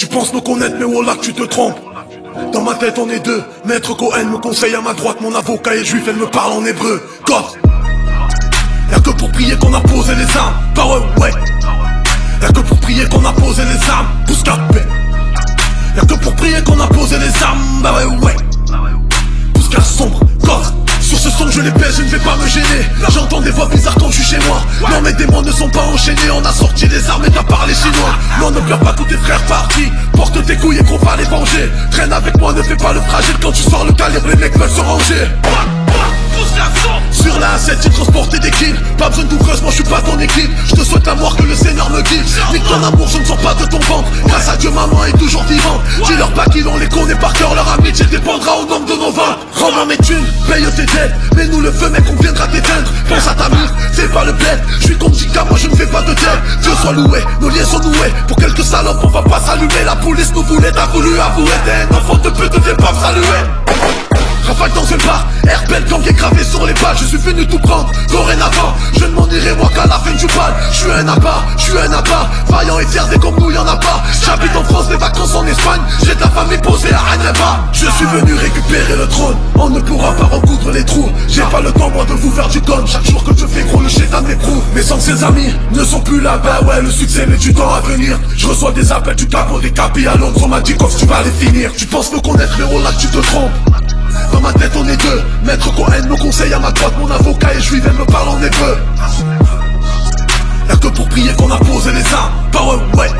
penses me connaître, mais voilà que tu te trompes. Dans ma tête on est deux. Maître Cohen me conseille à ma droite, mon avocat est juif, elle me parle en hébreu. God. Y'a que pour prier qu'on a posé les armes. Bah ouais. Y'a que pour prier qu'on a posé les armes. Pousse capé. Y'a que pour prier qu'on a posé les armes. Bah ouais. Pousse car sombre. God. Sur ce son je les pèse, je ne vais pas me gêner. J'entends des voix bizarres quand je suis chez moi. Non mes démons ne sont pas enchaînés. On a sorti les armes et t'as parlé chinois. Non ne pleure pas, tous tes frères partis. Porte tes couilles et qu'on va les venger. Traîne avec moi, ne fais pas le fragile. Quand tu sors le calibre, les mecs veulent se ranger. Sur la A7 j'ai transporté des kills. Pas besoin d'ouvreuse, moi je suis pas ton équipe. Je te souhaite la mort, que le Seigneur me guide. Nique ton amour, je ne sors pas de ton ventre. Grâce à Dieu maman est toujours vivante. Dis-leur pas qu'ils on les connaît par cœur. Leur amitié dépendra au nombre de nos ventes. Rends-moi mes thunes, paye tes dettes. Mets-nous le feu mec, on viendra t'éteindre. Pense à ta mif, c'est pas le bled. Je suis comme Jika, moi je ne fais pas de tête. Dieu soit loué, nos liens sont noués. Pour quelques salopes on va pas s'allumer. La police nous voulait, t'as voulu avouer. T'es un enfant de pute, t'es pas saluer. Rafale dans un bar, Herbel gang est gravé sur les balles. Je suis venu tout prendre, dorénavant je ne m'en irai moi qu'à la fin du bal. Je suis un abat, vaillant et fier dès comme nous y'en a pas. J'habite en France, des vacances en Espagne. J'ai de la famille posée à Annaba. Je suis venu récupérer le trône. On ne pourra pas recoudre les trous. J'ai pas le temps moi de vous faire du con. Chaque jour que je fais gros le chétan m'éprouve. Mes anciens amis ne sont plus là. Bah ouais le succès met du temps à venir. Je reçois des appels du capot, des capis à Londres. On m'a dit tu vas les finir. Tu penses me connaître mais oh là tu te trompes. Dans ma tête on est deux. Maître Cohen me conseille à ma droite, mon avocat est juif, elle me parle en hébreu. Y'a que pour prier qu'on a posé les armes. Bah ouais.